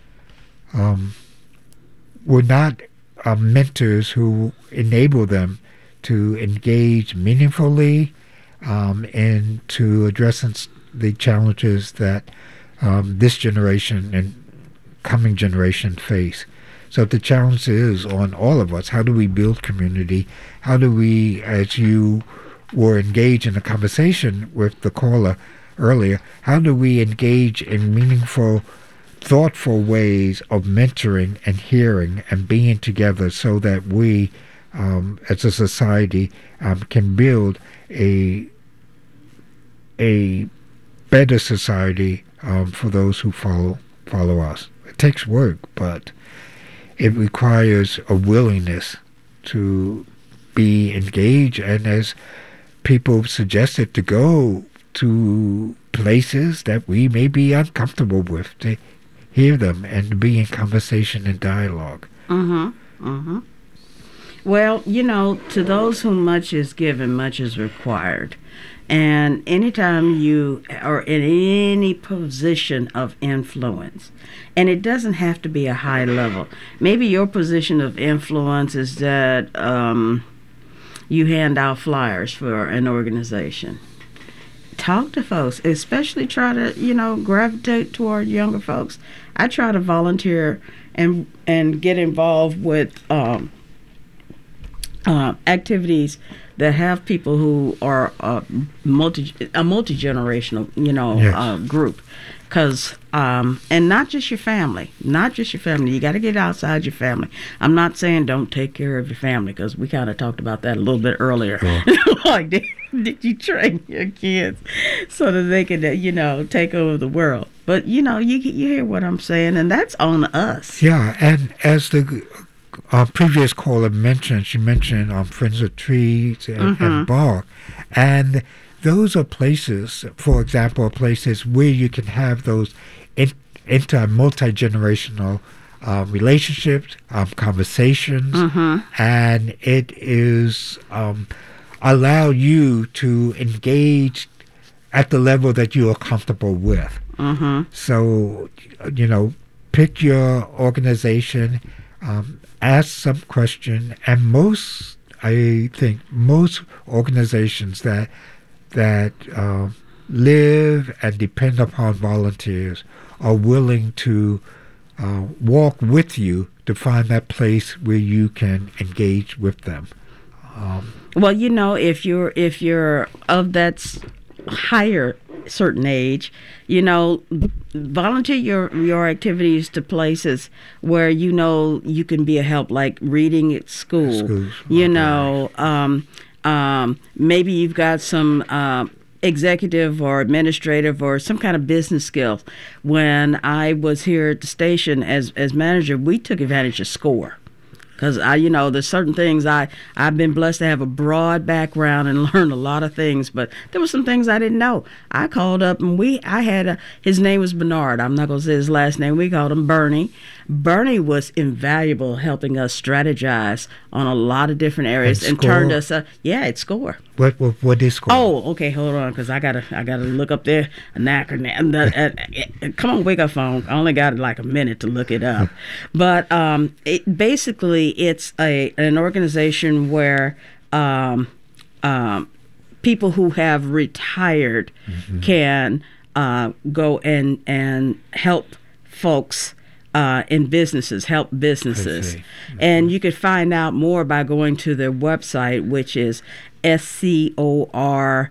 um, were not uh, mentors who enable them to engage meaningfully um, and to address the challenges that um, this generation and coming generation face. So the challenge is on all of us. How do we build community? How do we, as you were engaged in a conversation with the caller earlier, how do we engage in meaningful, thoughtful ways of mentoring and hearing and being together so that we, um, as a society, um, can build a a better society um, for those who follow follow us? It takes work, but it requires a willingness to be engaged, and as people suggested, to go to places that we may be uncomfortable with, to hear them and to be in conversation and dialogue. Mm-hmm. Mm-hmm. Well, you know, to those whom much is given, much is required. And anytime you are in any position of influence, and it doesn't have to be a high level. Maybe your position of influence is that um, you hand out flyers for an organization. Talk to folks, especially try to, you know, gravitate toward younger folks. I try to volunteer and and get involved with um, uh, activities that have people who are uh, multi a multi generational, you know, yes. uh, group. Because, um, and not just your family, not just your family. You got to get outside your family. I'm not saying don't take care of your family, because we kind of talked about that a little bit earlier. Sure. Like, did, did you train your kids so that they could, you know, take over the world? But, you know, you you hear what I'm saying, and that's on us. Yeah, and as the uh, previous caller mentioned, she mentioned um, Friends of Trees and, mm-hmm. and Bark, and those are places, for example, places where you can have those in, inter multi-generational uh, relationships, um, conversations, mm-hmm. and it is um, allow you to engage at the level that you are comfortable with. Mm-hmm. So, you know, pick your organization, um, ask some question, and most, I think, most organizations that that uh, live and depend upon volunteers are willing to uh, walk with you to find that place where you can engage with them. Um, well, you know, if you're if you're of that s- higher certain age, you know, volunteer your your activities to places where you know you can be a help, like reading at school. Schools, you know, um, um, maybe you've got some uh, executive or administrative or some kind of business skills. When I was here at the station as as manager, we took advantage of SCORE. Because, I, you know, there's certain things I, I've been blessed to have a broad background and learn a lot of things, but there were some things I didn't know. I called up and we, I had, a, his name was Bernard. I'm not going to say his last name. We called him Bernie. Bernie was invaluable helping us strategize on a lot of different areas and, and turned us, uh, yeah, it's SCORE. What, what, what is SCORE? Oh, okay, hold on, because I got to I gotta look up there, an acronym. uh, uh, uh, come on, wake up phone. I only got like a minute to look it up. But um, it basically, it's a an organization where um, um, people who have retired mm-hmm. can uh, go and, and help folks Uh, in businesses, help businesses. Mm-hmm. And you could find out more by going to their website, which is S C O R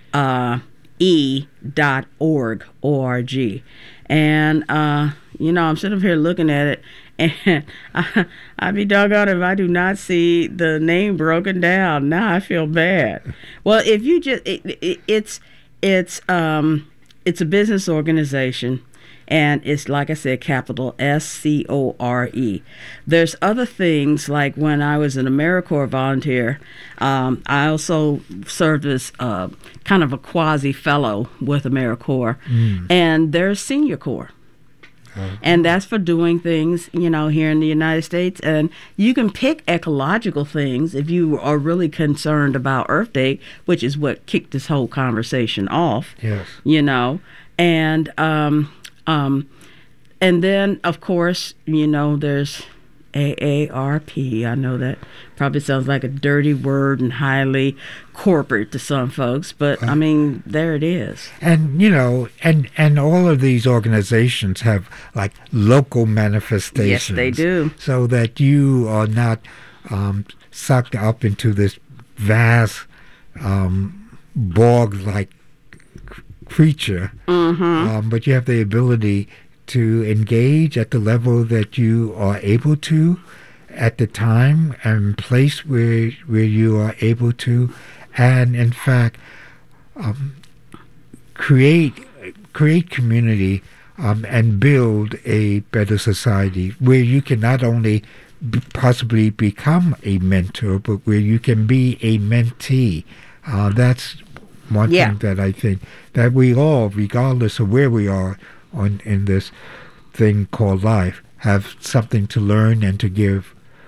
E dot org, O R G. And, uh, you know, I'm sitting here looking at it, and I, I'd be doggone if I do not see the name broken down. Now I feel bad. Well, if you just, it, it, it's, it's, um, it's a business organization. And it's, like I said, capital S C O R E. There's other things, like when I was an AmeriCorps volunteer, um, I also served as uh, kind of a quasi-fellow with AmeriCorps. Mm. And there's Senior Corps. Uh-huh. And that's for doing things, you know, here in the United States. And you can pick ecological things if you are really concerned about Earth Day, which is what kicked this whole conversation off. Yes. You know, and... Um, Um, and then, of course, you know, there's A A R P. I know that probably sounds like a dirty word and highly corporate to some folks, but I mean, there it is. And, you know, and, and all of these organizations have like local manifestations. Yes, they do. So that you are not um, sucked up into this vast um, bog-like creature, mm-hmm. um, but you have the ability to engage at the level that you are able to, at the time and place where where you are able to, and in fact, um, create create community um, and build a better society where you can not only b- possibly become a mentor, but where you can be a mentee. Uh, that's One yeah. thing that I think that we all, regardless of where we are on in this thing called life, have something to learn and to give,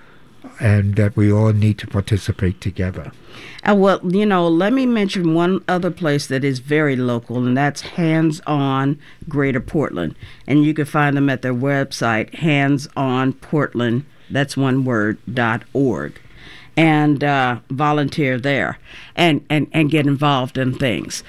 and that we all need to participate together. Uh, well, you know, let me mention one other place that is very local, and that's Hands On Greater Portland. And you can find them at their website, hands on portland, that's one word, dot org. And uh, volunteer there and, and, and get involved in things.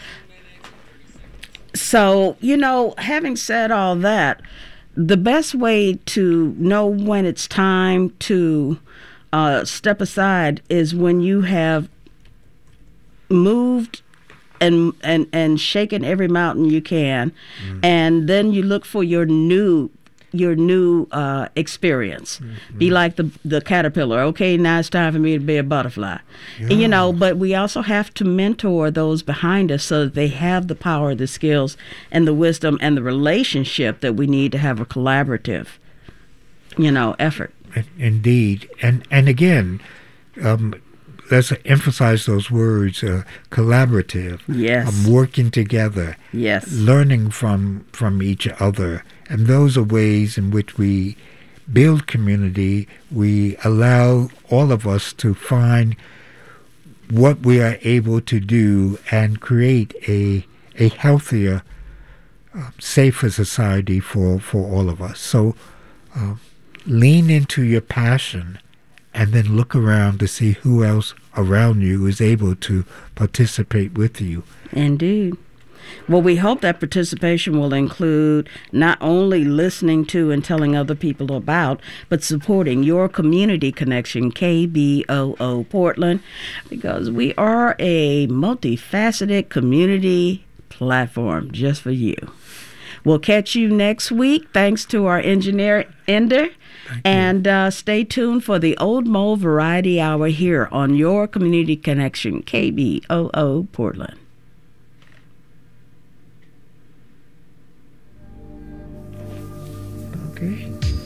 So, you know, having said all that, the best way to know when it's time to uh, step aside is when you have moved and and, and shaken every mountain you can, mm. and then you look for your new your new uh, experience. Mm-hmm. Be like the the caterpillar. Okay, now it's time for me to be a butterfly. Yeah. And, you know, but we also have to mentor those behind us so that they have the power, the skills, and the wisdom and the relationship that we need to have a collaborative, you know, effort. Indeed. And, and again, um, let's emphasize those words, uh, collaborative. Yes. Um, working together. Yes. Learning from, from each other. And those are ways in which we build community. We allow all of us to find what we are able to do and create a a healthier, uh, safer society for, for all of us. So uh, lean into your passion and then look around to see who else around you is able to participate with you. Indeed. Well, we hope that participation will include not only listening to and telling other people about, but supporting your community connection, K B O O Portland, because we are a multifaceted community platform just for you. We'll catch you next week. Thanks to our engineer, Ender. And uh, stay tuned for the Old Mole Variety Hour here on your community connection, K B O O Portland. Okay.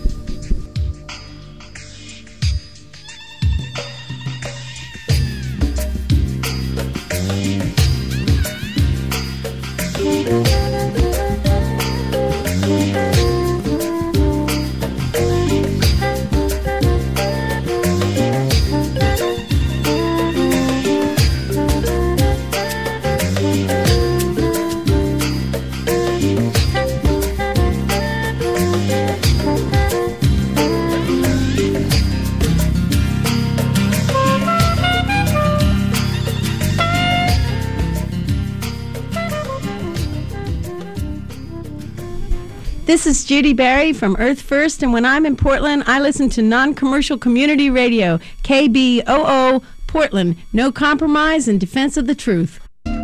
This is Judy Barry from Earth First, and when I'm in Portland, I listen to non-commercial community radio, K B O O Portland. No compromise in defense of the truth.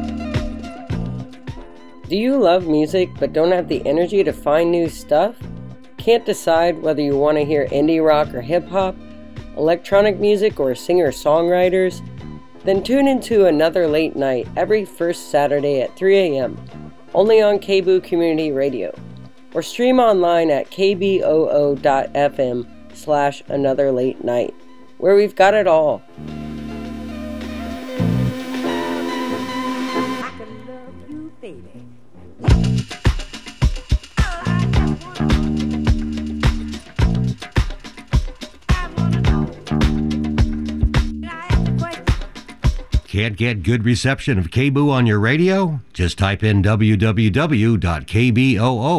Do you love music but don't have the energy to find new stuff? Can't decide whether you want to hear indie rock or hip-hop, electronic music or singer-songwriters? Then tune into Another Late Night every first Saturday at three a.m., only on K B O O Community Radio. Or stream online at kboo.fm slash another late night, where we've got it all. I could love you, baby. Can't get good reception of K B O O on your radio? Just type in w w w dot k b o o